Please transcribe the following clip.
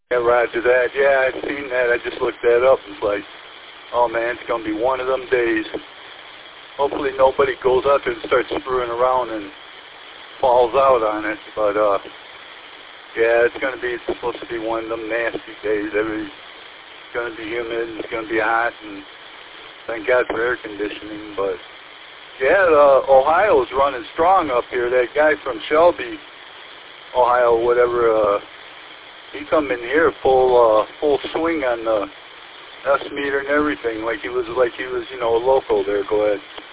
Yeah, roger that. Yeah, I've seen that. I just looked that up. It's like, oh man, it's going to be one of them days. Hopefully nobody goes out there and starts screwing around and falls out on it. But, yeah, it's supposed to be one of them nasty days. It's going to be humid, it's going to be hot, and thank God for air conditioning. But, yeah, Ohio's running strong up here. That guy from Shelby, Ohio, whatever, he come in here full swing on the S meter and everything, like he was, you know, a local there. Go ahead.